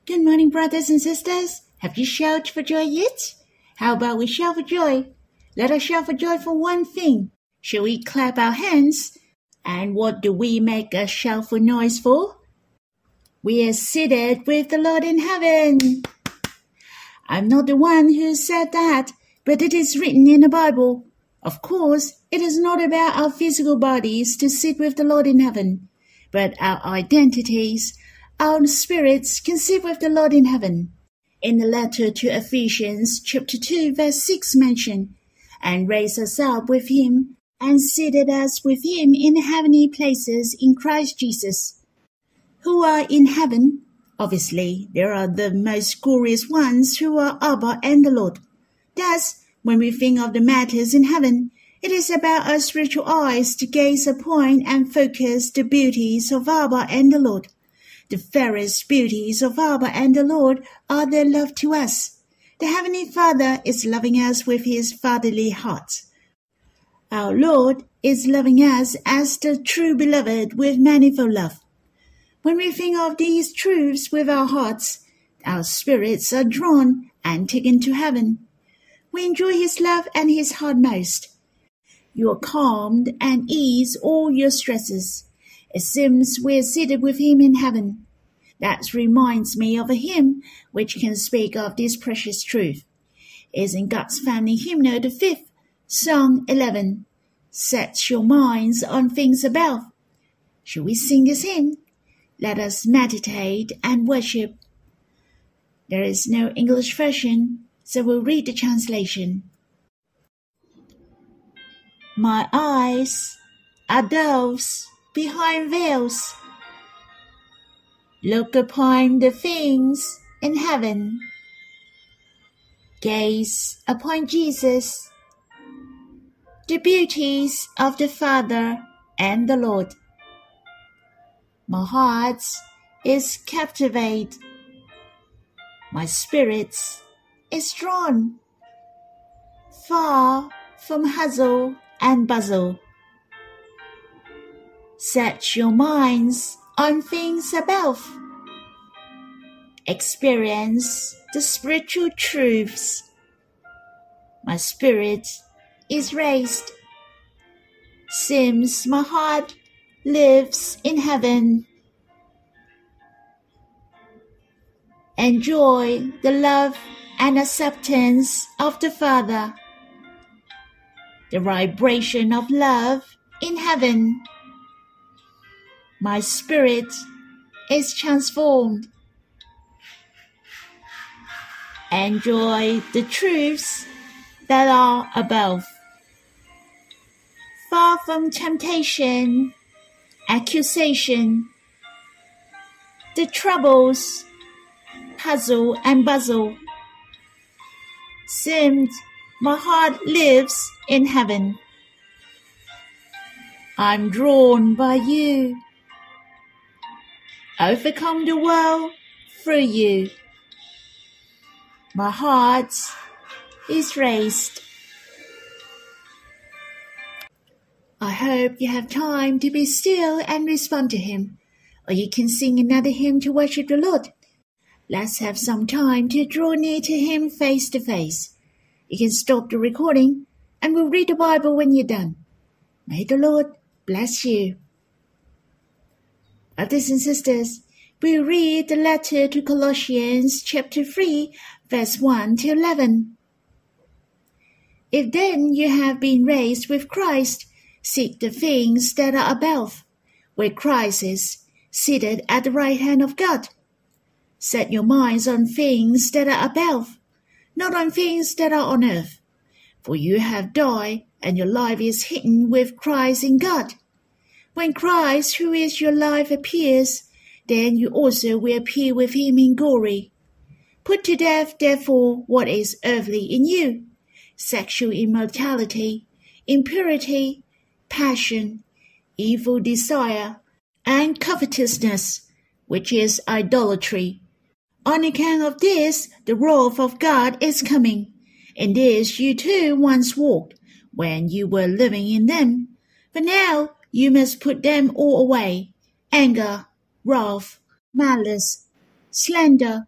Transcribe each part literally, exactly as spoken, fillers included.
Good morning, brothers and sisters. Have you shouted for joy yet? How about we shout for joy? Let us shout for joy for one thing. Shall we clap our hands? And what do we make a shout for noise for? We are seated with the Lord in heaven. I'm not the one who said that, but it is written in the Bible. Of course, it is not about our physical bodies to sit with the Lord in heaven, but our identities, our spirits can sit with the Lord in heaven. In the letter to Ephesians chapter two verse six mentioned, and raised us up with him, and seated us with him in heavenly places in Christ Jesus. Who are in heaven? Obviously, there are the most glorious ones who are Abba and the Lord. Thus, when we think of the matters in heaven, it is about our spiritual eyes to gaze upon and focus the beauties of Abba and the Lord. The fairest beauties of Abba and the Lord are their love to us. The Heavenly Father is loving us with his fatherly heart. Our Lord is loving us as the true beloved with manifold love. When we think of these truths with our hearts, our spirits are drawn and taken to heaven. We enjoy his love and his heart most. You are calmed and ease all your stresses. It seems we are seated with him in heaven. That reminds me of a hymn which can speak of this precious truth. It is in God's Family Hymnal, the fifth, Song eleven. Set your minds on things above. Shall we sing this hymn? Let us meditate and worship. There is no English version, so we'll read the translation. My eyes are doves behind veils. Look upon the things in heaven. Gaze upon Jesus, the beauties of the Father and the Lord. My heart is captivated. My spirit is drawn far from hustle and bustle. Set your minds on things above. Experience the spiritual truths. My spirit is raised. Seems my heart lives in heaven. Enjoy the love and acceptance of the Father. The vibration of love in heaven. My spirit is transformed. Enjoy the truths that are above. Far from temptation, accusation, the troubles, puzzle and bustle. Seems my heart lives in heaven. I'm drawn by you. Overcome the world through you. My heart is raised. I hope you have time to be still and respond to him, or you can sing another hymn to worship the Lord. Let's have some time to draw near to him face to face. You can stop the recording and we'll read the Bible when you're done. May the Lord bless you. Brothers and sisters, we read the letter to Colossians chapter three, verse one to eleven. If then you have been raised with Christ, seek the things that are above, where Christ is, seated at the right hand of God. Set your minds on things that are above, not on things that are on earth. For you have died, and your life is hidden with Christ in God. When Christ, who is your life, appears, then you also will appear with him in glory. Put to death, therefore, what is earthly in you: sexual immorality, impurity, passion, evil desire, and covetousness, which is idolatry. On account of this, the wrath of God is coming. In this you too once walked, when you were living in them. But now you must put them all away: anger, wrath, malice, slander,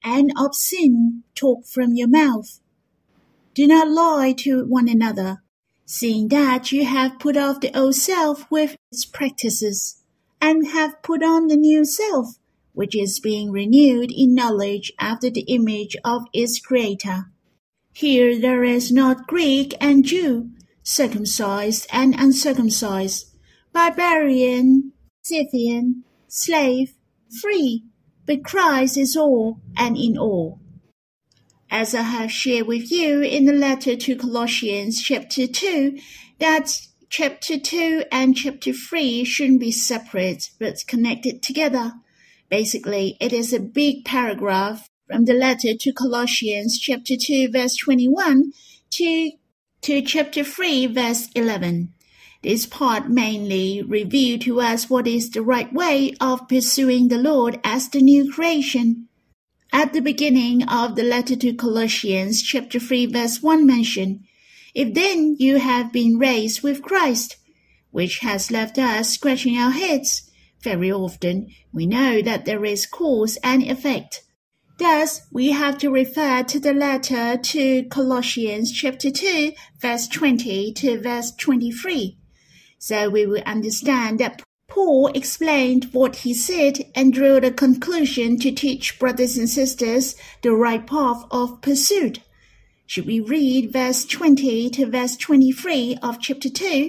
and of sin talk from your mouth. Do not lie to one another, seeing that you have put off the old self with its practices, and have put on the new self, which is being renewed in knowledge after the image of its Creator. Here there is not Greek and Jew, circumcised and uncircumcised, barbarian, Scythian, slave, free, but Christ is all and in all. As I have shared with you in the letter to Colossians chapter two, that chapter two and chapter three shouldn't be separate but connected together. Basically, it is a big paragraph from the letter to Colossians chapter two verse twenty-one to, to chapter three verse eleven. This part mainly reveals to us what is the right way of pursuing the Lord as the new creation. At the beginning of the letter to Colossians chapter three verse one mentioned, "If then you have been raised with Christ," which has left us scratching our heads. Very often we know that there is cause and effect. Thus, we have to refer to the letter to Colossians chapter two verse twenty to verse twenty-three. So we will understand that Paul explained what he said and drew the conclusion to teach brothers and sisters the right path of pursuit. Should we read verse twenty to verse twenty-three of chapter two?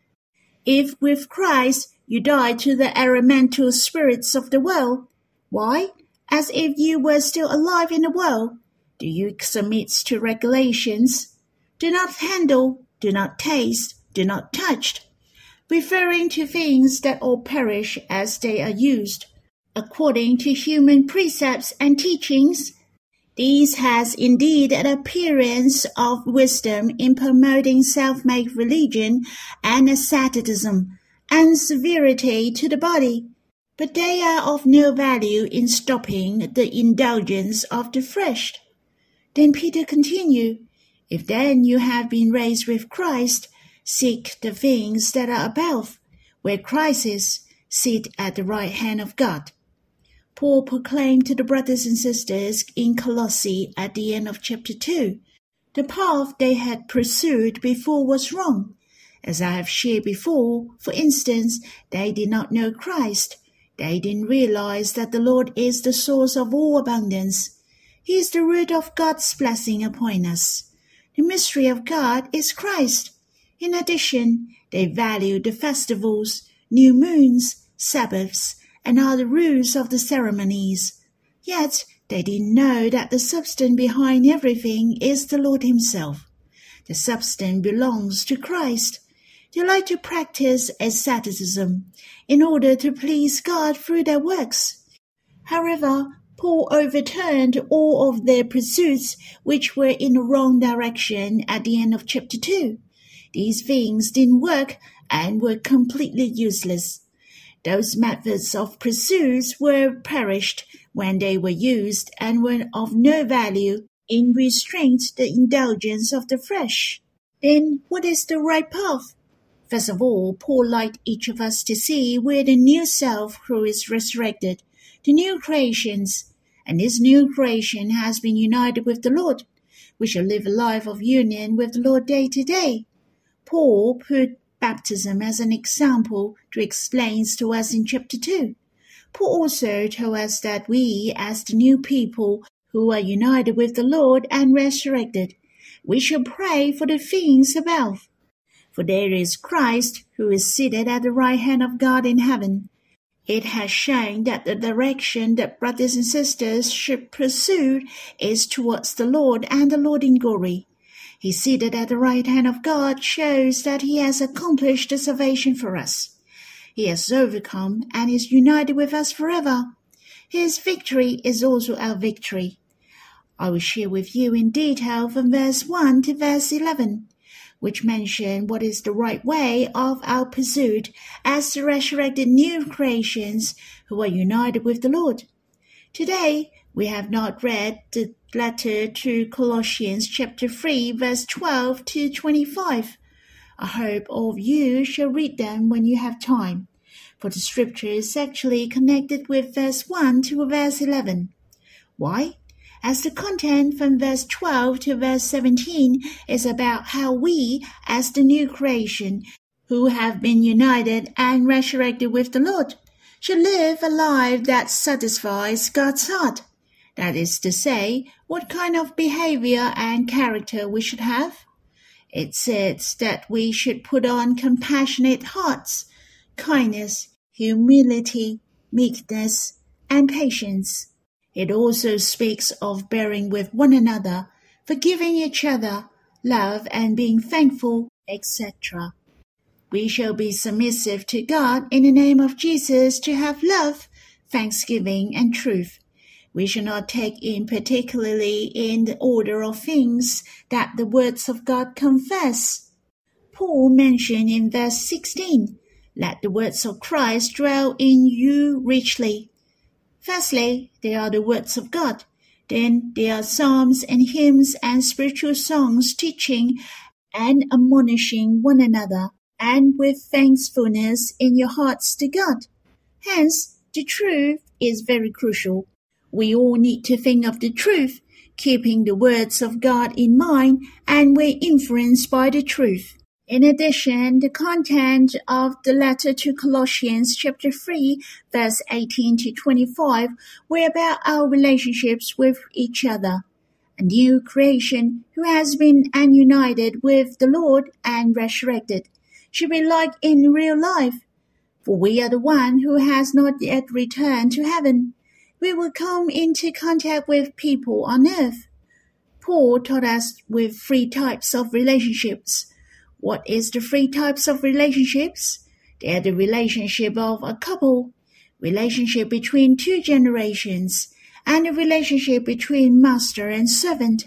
"If with Christ you died to the elemental spirits of the world, why, as if you were still alive in the world, do you submit to regulations? Do not handle, do not taste, do not touch," referring to things that all perish as they are used, according to human precepts and teachings. These has indeed an appearance of wisdom in promoting self-made religion and asceticism, and severity to the body, but they are of no value in stopping the indulgence of the flesh. Then Peter continued, "If then you have been raised with Christ, seek the things that are above, where Christ is, sit at the right hand of God." Paul proclaimed to the brothers and sisters in Colossae at the end of chapter two, the path they had pursued before was wrong. As I have shared before, for instance, they did not know Christ. They didn't realize that the Lord is the source of all abundance. He is the root of God's blessing upon us. The mystery of God is Christ. In addition, they valued the festivals, new moons, Sabbaths, and other rules of the ceremonies. Yet they didn't know that the substance behind everything is the Lord himself. The substance belongs to Christ. They like to practice asceticism in order to please God through their works. However, Paul overturned all of their pursuits which were in the wrong direction at the end of chapter two. These things didn't work and were completely useless. Those methods of pursuits were perished when they were used and were of no value in restraining the indulgence of the flesh. Then what is the right path? First of all, Paul liked each of us to see where the new self who is resurrected, the new creations, and this new creation has been united with the Lord. We shall live a life of union with the Lord day to day. Paul put baptism as an example to explain to us in chapter two. Paul also told us that we, as the new people who are united with the Lord and resurrected, we shall pray for the things above. For there is Christ who is seated at the right hand of God in heaven. It has shown that the direction that brothers and sisters should pursue is towards the Lord and the Lord in glory. He seated at the right hand of God shows that he has accomplished the salvation for us. He has overcome and is united with us forever. His victory is also our victory. I will share with you in detail from verse one to verse eleven, which mention what is the right way of our pursuit as the resurrected new creations who are united with the Lord. Today, we have not read the letter to Colossians chapter three, verse twelve to twenty-five. I hope all of you shall read them when you have time, for the scripture is actually connected with verse one to verse eleven. Why? as the content from verse twelve to verse seventeen is about how we, as the new creation, who have been united and resurrected with the Lord, should live a life that satisfies God's heart. That is to say, what kind of behavior and character we should have. It says that we should put on compassionate hearts, kindness, humility, meekness, and patience. It also speaks of bearing with one another, forgiving each other, love and being thankful, et cetera. We shall be submissive to God in the name of Jesus to have love, thanksgiving, and truth. We shall not take in particularly in the order of things that the words of God confess. Paul mentioned in verse sixteen, let the words of Christ dwell in you richly. Firstly, they are the words of God. Then there are psalms and hymns and spiritual songs teaching and admonishing one another, and with thankfulness in your hearts to God. Hence, the truth is very crucial. We all need to think of the truth, keeping the words of God in mind, and we're influenced by the truth. In addition, the content of the letter to Colossians chapter three, verse eighteen to twenty-five, were about our relationships with each other. A new creation who has been united with the Lord and resurrected should be like in real life. For we are the one who has not yet returned to heaven. We will come into contact with people on earth. Paul taught us with three types of relationships. What is the three types of relationships? They are the relationship of a couple, relationship between two generations, and the relationship between master and servant.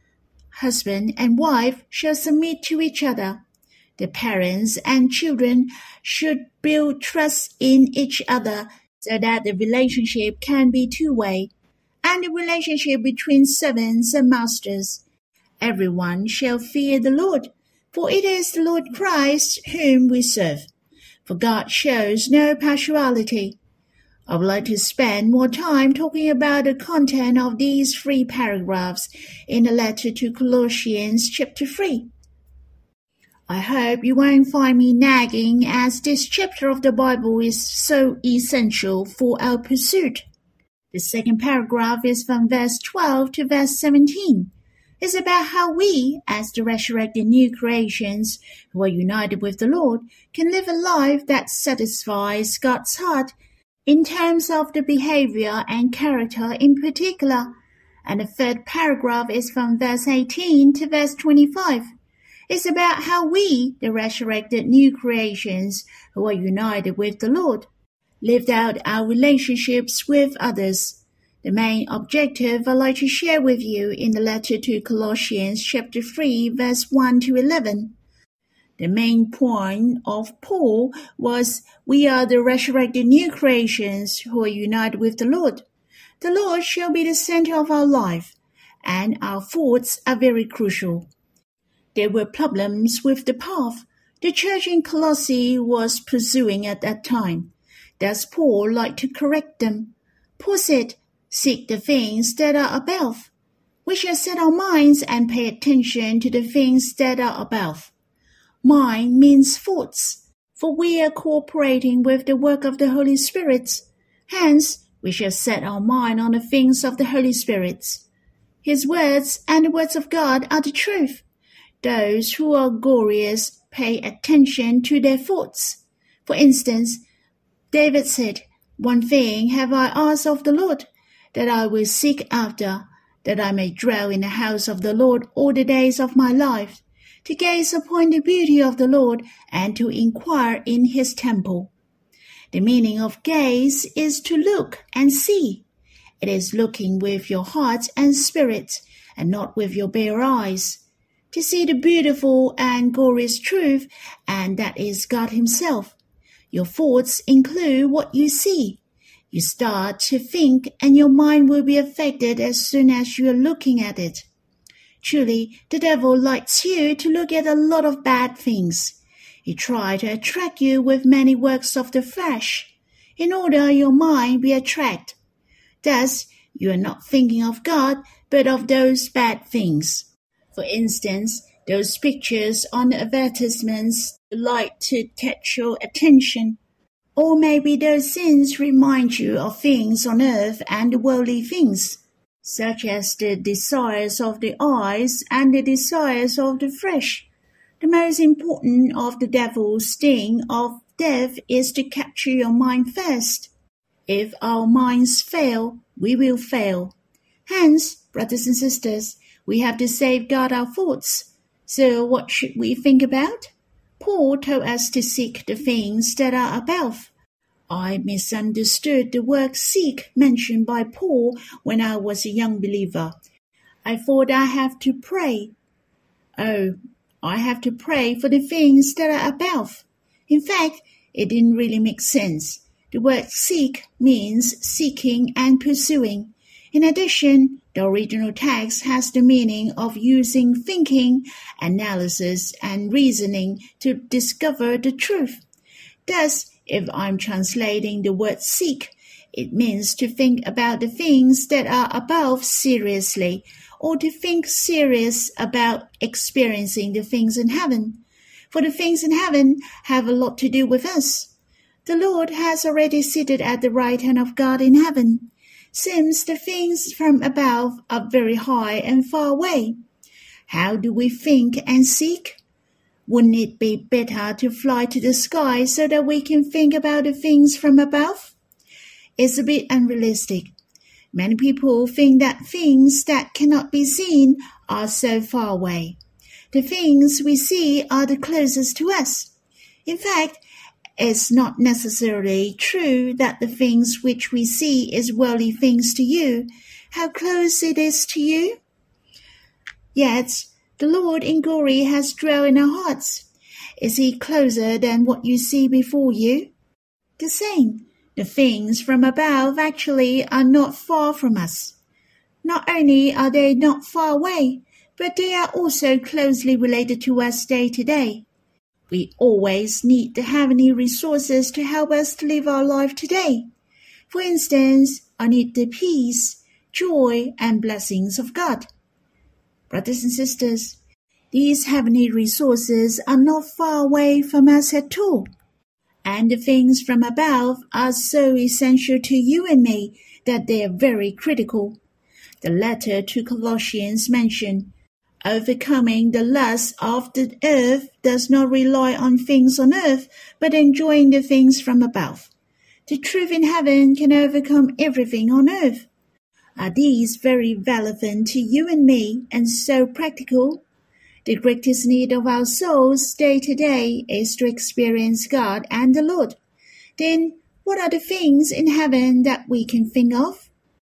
Husband and wife shall submit to each other. The parents and children should build trust in each other so that the relationship can be two-way, and the relationship between servants and masters. Everyone shall fear the Lord, for it is the Lord Christ whom we serve. For God shows no partiality. I would like to spend more time talking about the content of these three paragraphs in the letter to Colossians chapter three. I hope you won't find me nagging, as this chapter of the Bible is so essential for our pursuit. The second paragraph is from verse twelve to verse seventeen. It's about how we, as the resurrected new creations who are united with the Lord, can live a life that satisfies God's heart in terms of the behavior and character in particular. And the third paragraph is from verse eighteen to verse twenty-five. It's about how we, the resurrected new creations who are united with the Lord, lived out our relationships with others. The main objective I'd like to share with you in the letter to Colossians chapter three, verse one to eleven. The main point of Paul was we are the resurrected new creations who are united with the Lord. The Lord shall be the center of our life, and our thoughts are very crucial. There were problems with the path the church in Colossae was pursuing at that time. Thus Paul liked to correct them. Paul said, seek the things that are above. We shall set our minds and pay attention to the things that are above. Mind means thoughts, for we are cooperating with the work of the Holy Spirit. Hence, we shall set our mind on the things of the Holy Spirit. His words and the words of God are the truth. Those who are glorious pay attention to their thoughts. For instance, David said, one thing have I asked of the Lord, that I will seek after, that I may dwell in the house of the Lord all the days of my life, to gaze upon the beauty of the Lord and to inquire in his temple. The meaning of gaze is to look and see. It is looking with your heart and spirit, and not with your bare eyes. To see the beautiful and glorious truth, and that is God himself. Your thoughts include what you see. You start to think, and your mind will be affected as soon as you are looking at it. Truly, the devil likes you to look at a lot of bad things. He tries to attract you with many works of the flesh, in order your mind be attracted. Thus, you are not thinking of God, but of those bad things. For instance, those pictures on the advertisements like to catch your attention. Or maybe those sins remind you of things on earth and worldly things, such as the desires of the eyes and the desires of the flesh. The most important of the devil's sting of death is to capture your mind first. If our minds fail, we will fail. Hence, brothers and sisters, we have to safeguard our thoughts. So what should we think about? Paul told us to seek the things that are above. I misunderstood the word seek mentioned by Paul when I was a young believer. I thought I have to pray. Oh, I have to pray for the things that are above. In fact, it didn't really make sense. The word seek means seeking and pursuing. In addition, the original text has the meaning of using thinking, analysis, and reasoning to discover the truth. Thus, if I'm translating the word seek, it means to think about the things that are above seriously, or to think serious about experiencing the things in heaven. For the things in heaven have a lot to do with us. The Lord has already seated at the right hand of God in heaven. Since the things from above are very high and far away, how do we think and seek? Wouldn't it be better to fly to the sky so that we can think about the things from above? It's a bit unrealistic. Many people think that things that cannot be seen are so far away. The things we see are the closest to us. In fact, it's not necessarily true that the things which we see is worldly things to you. How close it is to you? Yet, the Lord in glory has dwelt in our hearts. Is he closer than what you see before you? The same. The things from above actually are not far from us. Not only are they not far away, but they are also closely related to us day to day. We always need the heavenly resources to help us to live our life today. For instance, I need the peace, joy, and blessings of God. Brothers and sisters, these heavenly resources are not far away from us at all. And the things from above are so essential to you and me that they are very critical. The letter to Colossians mentioned, overcoming the lust of the earth does not rely on things on earth, but enjoying the things from above. The truth in heaven can overcome everything on earth. Are these very relevant to you and me and so practical? The greatest need of our souls day to day is to experience God and the Lord. Then, what are the things in heaven that we can think of?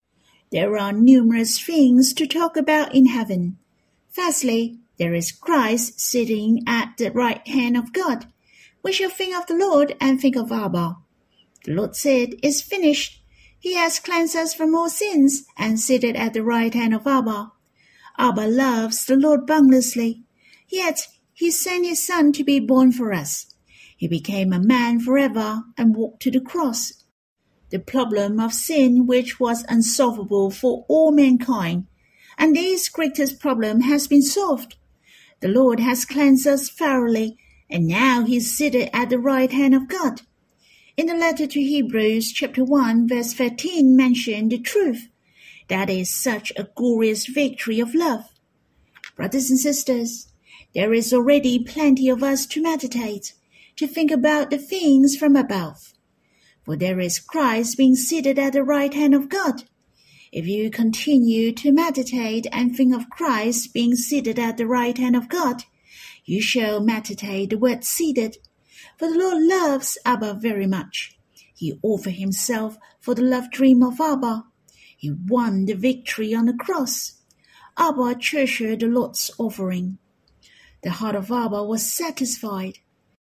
There are numerous things to talk about in heaven. Firstly, there is Christ sitting at the right hand of God. We shall think of the Lord and think of Abba. The Lord said, "It's finished." He has cleansed us from all sins and seated at the right hand of Abba. Abba loves the Lord boundlessly. Yet he sent his Son to be born for us. He became a man forever and walked to the cross. The problem of sin which was unsolvable for all mankind, and this greatest problem has been solved. The Lord has cleansed us thoroughly, and now he is seated at the right hand of God. In the letter to Hebrews chapter one verse thirteen mentioned the truth. That is such a glorious victory of love. Brothers and sisters, there is already plenty of us to meditate, to think about the things from above. For there is Christ being seated at the right hand of God. If you continue to meditate and think of Christ being seated at the right hand of God, you shall meditate the word seated. For the Lord loves Abba very much. He offered himself for the love dream of Abba. He won the victory on the cross. Abba treasured the Lord's offering. The heart of Abba was satisfied.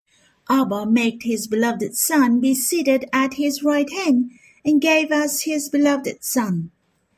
Abba made his beloved Son be seated at his right hand and gave us his beloved Son.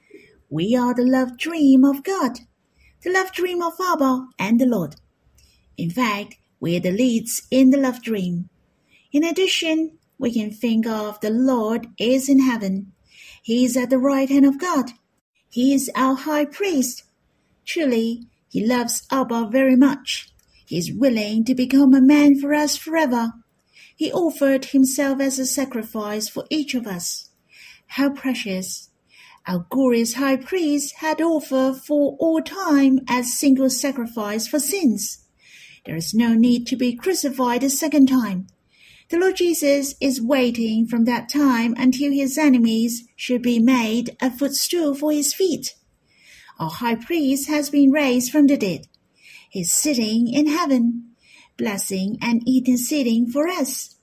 We are the love dream of God, the love dream of Abba and the Lord. In fact, we are the leads in the love dream. In addition, we can think of the Lord is in heaven. He is at the right hand of God. He is our high priest. Truly, he loves Abba very much. He is willing to become a man for us forever. He offered himself as a sacrifice for each of us. How precious! Our glorious high priest had offered for all time as single sacrifice for sins. There is no need to be crucified a second time. The Lord Jesus is waiting from that time until his enemies should be made a footstool for his feet. Our high priest has been raised from the dead. He is sitting in heaven, blessing and interceding for us.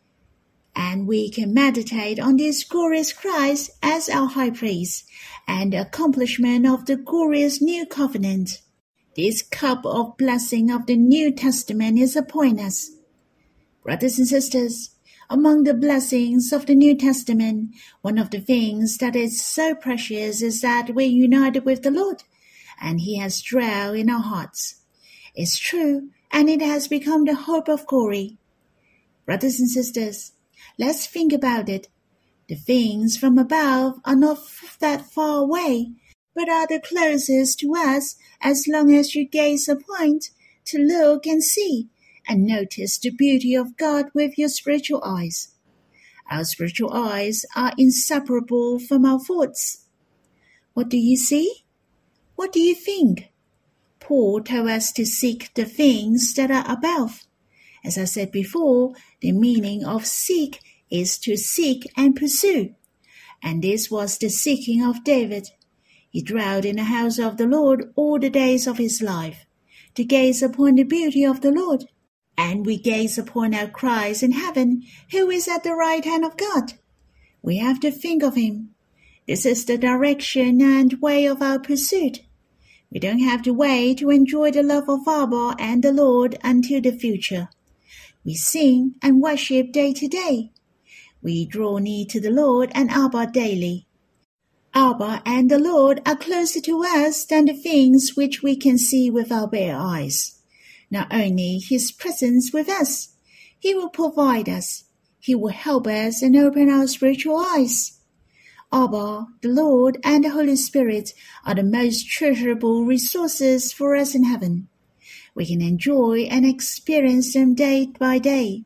And we can meditate on this glorious Christ as our high priest and the accomplishment of the glorious new covenant. This cup of blessing of the New Testament is upon us. Brothers and sisters, among the blessings of the New Testament, one of the things that is so precious is that we're united with the Lord, and he has dwelt in our hearts. It's true, and it has become the hope of glory. Brothers and sisters, let's think about it. The things from above are not that far away, but are the closest to us as long as you gaze upon to look and see, and notice the beauty of God with your spiritual eyes. Our spiritual eyes are inseparable from our thoughts. What do you see? What do you think? Paul told us to seek the things that are above. As I said before, the meaning of seek is to seek and pursue. And this was the seeking of David. He dwelt in the house of the Lord all the days of his life, to gaze upon the beauty of the Lord. And we gaze upon our Christ in heaven, who is at the right hand of God. We have to think of him. This is the direction and way of our pursuit. We don't have to wait to enjoy the love of Abba and the Lord until the future. We sing and worship day to day. We draw near to the Lord and Abba daily. Abba and the Lord are closer to us than the things which we can see with our bare eyes. Not only his presence with us, he will provide us. He will help us and open our spiritual eyes. Abba, the Lord, and the Holy Spirit are the most treasurable resources for us in heaven. We can enjoy and experience them day by day.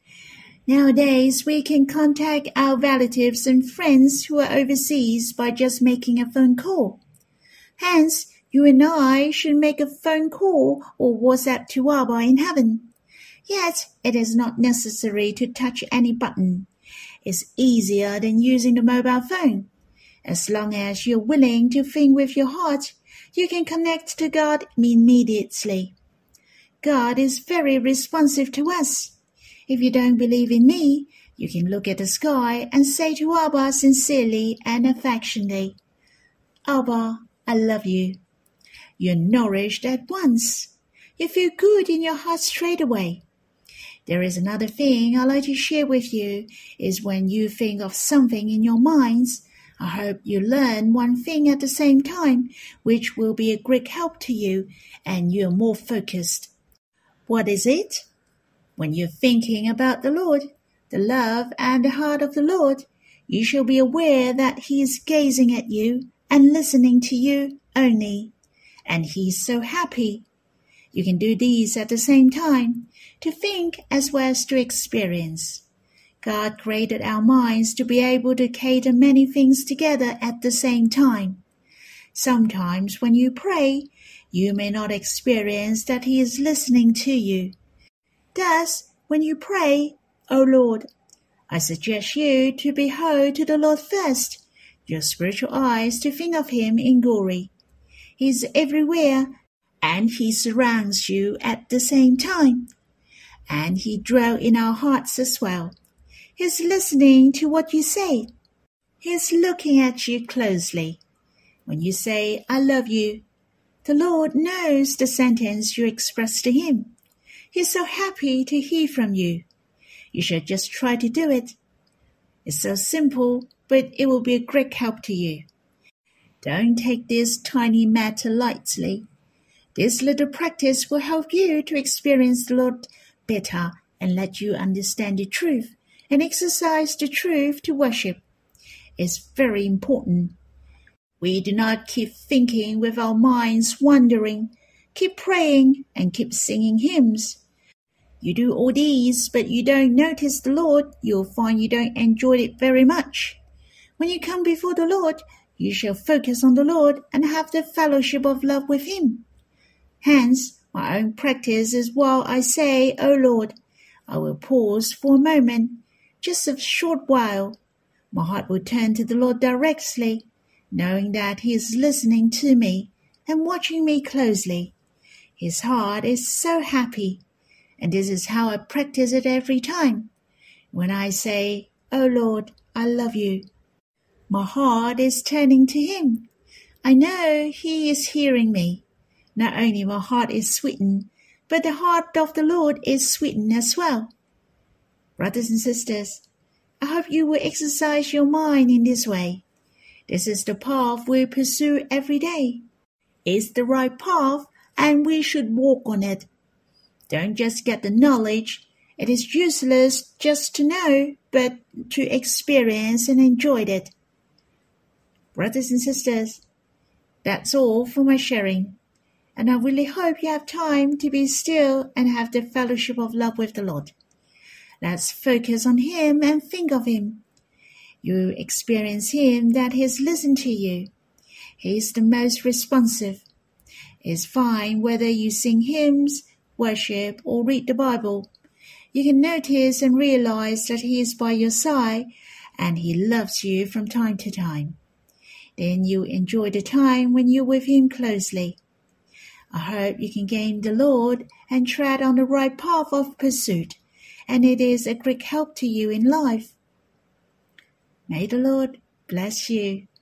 Nowadays, we can contact our relatives and friends who are overseas by just making a phone call. Hence, you and I should make a phone call or WhatsApp to Abba in heaven. Yet, it is not necessary to touch any button. It's easier than using the mobile phone. As long as you're willing to think with your heart, you can connect to God immediately. God is very responsive to us. If you don't believe in me, you can look at the sky and say to Abba sincerely and affectionately, Abba, I love you. You're nourished at once. You feel good in your heart straight away. There is another thing I'd like to share with you, is when you think of something in your minds, I hope you learn one thing at the same time, which will be a great help to you, and you're more focused. What is it? When you're thinking about the Lord, the love and the heart of the Lord, you shall be aware that he is gazing at you and listening to you only. And he is so happy. You can do these at the same time, to think as well as to experience. God created our minds to be able to cater many things together at the same time. Sometimes when you pray, you may not experience that he is listening to you. Thus, when you pray, O Lord, I suggest you to behold to the Lord first, your spiritual eyes to think of him in glory. He is everywhere, and he surrounds you at the same time. And he dwells in our hearts as well. He is listening to what you say. He is looking at you closely. When you say, I love you, the Lord knows the sentence you express to him. He is so happy to hear from you. You should just try to do it. It's so simple, but it will be a great help to you. Don't take this tiny matter lightly. This little practice will help you to experience the Lord better and let you understand the truth and exercise the truth to worship. It's very important. We do not keep thinking with our minds wandering, keep praying and keep singing hymns. You do all these, but you don't notice the Lord, you'll find you don't enjoy it very much. When you come before the Lord, you shall focus on the Lord and have the fellowship of love with him. Hence, my own practice is while I say, O Lord, I will pause for a moment, just a short while. My heart will turn to the Lord directly, knowing that he is listening to me and watching me closely. His heart is so happy, and this is how I practice it every time. When I say, O Lord, I love you, my heart is turning to him. I know he is hearing me. Not only my heart is sweetened, but the heart of the Lord is sweetened as well. Brothers and sisters, I hope you will exercise your mind in this way. This is the path we pursue every day. It's the right path, and we should walk on it. Don't just get the knowledge. It is useless just to know, but to experience and enjoy it. Brothers and sisters, that's all for my sharing. And I really hope you have time to be still and have the fellowship of love with the Lord. Let's focus on him and think of him. You experience him that he's listened to you. He's the most responsive. It's fine whether you sing hymns, worship, or read the Bible. You can notice and realize that he is by your side and he loves you from time to time. Then you enjoy the time when you're with him closely. I hope you can gain the Lord and tread on the right path of pursuit, and it is a great help to you in life. May the Lord bless you.